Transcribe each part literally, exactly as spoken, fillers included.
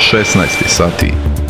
šesnaest sati.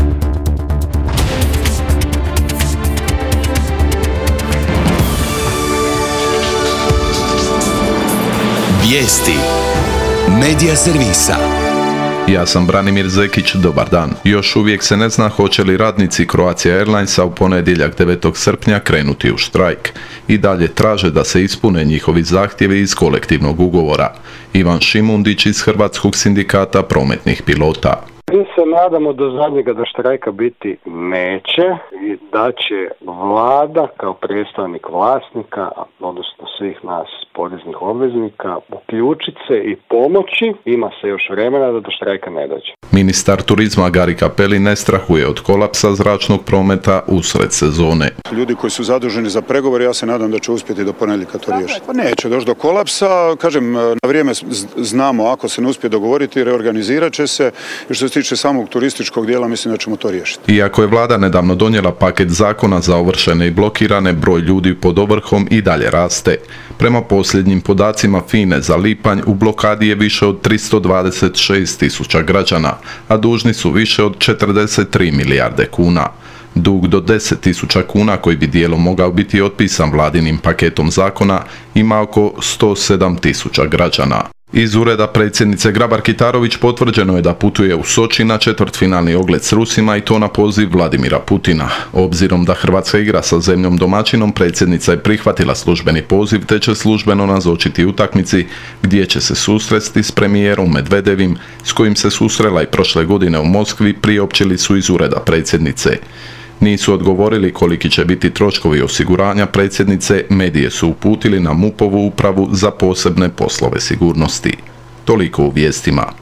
Vijesti Medija servisa. Ja sam Branimir Zekić, dobar dan. Još uvijek se ne zna hoće li radnici Croatia Airlinesa u ponedjeljak devetog srpnja krenuti u štrajk. I dalje traže da se ispune njihovi zahtjevi iz kolektivnog ugovora. Ivan Šimundić iz Hrvatskog sindikata prometnih pilota. Mi se nadamo do zadnjega da štrajka biti neće i da će vlada kao predstavnik vlasnika, odnosno svih nas poreznih obveznika, uključiti se i pomoći. Ima se još vremena da do štrajka ne dođe. Ministar turizma Gari Cappelli ne strahuje od kolapsa zračnog prometa usred sezone. Ljudi koji su zaduženi za pregovore, ja se nadam da će uspjeti do ponedjeljka to riješiti. Pa neće doći do kolapsa, kažem, na vrijeme znamo ako se ne uspije dogovoriti, reorganizirat će se. I što se tiče samog turističkog dijela, mislim da ćemo to riješiti. Iako je vlada nedavno donijela paket zakona za ovršene i blokirane, broj ljudi pod ovrhom i dalje raste. Prema posljednjim podacima F I N A E za lipanj u blokadi je više od tristo dvadeset šest tisuća građana, a dužni su više od četrdeset tri milijarde kuna. Dug do deset tisuća kuna koji bi dijelom mogao biti otpisan vladinim paketom zakona ima oko sto sedam tisuća građana. Iz ureda predsjednice Grabar-Kitarović potvrđeno je da putuje u Soči na četvrtfinalni ogled s Rusima i to na poziv Vladimira Putina. Obzirom da Hrvatska igra sa zemljom domaćinom, predsjednica je prihvatila službeni poziv te će službeno nazočiti utakmici gdje će se susresti s premijerom Medvedevim s kojim se susrela i prošle godine u Moskvi, priopćili su iz ureda predsjednice. Nisu odgovorili koliki će biti troškovi osiguranja predsjednice, medije su uputili na M U P-ovu upravu za posebne poslove sigurnosti. Toliko u vijestima.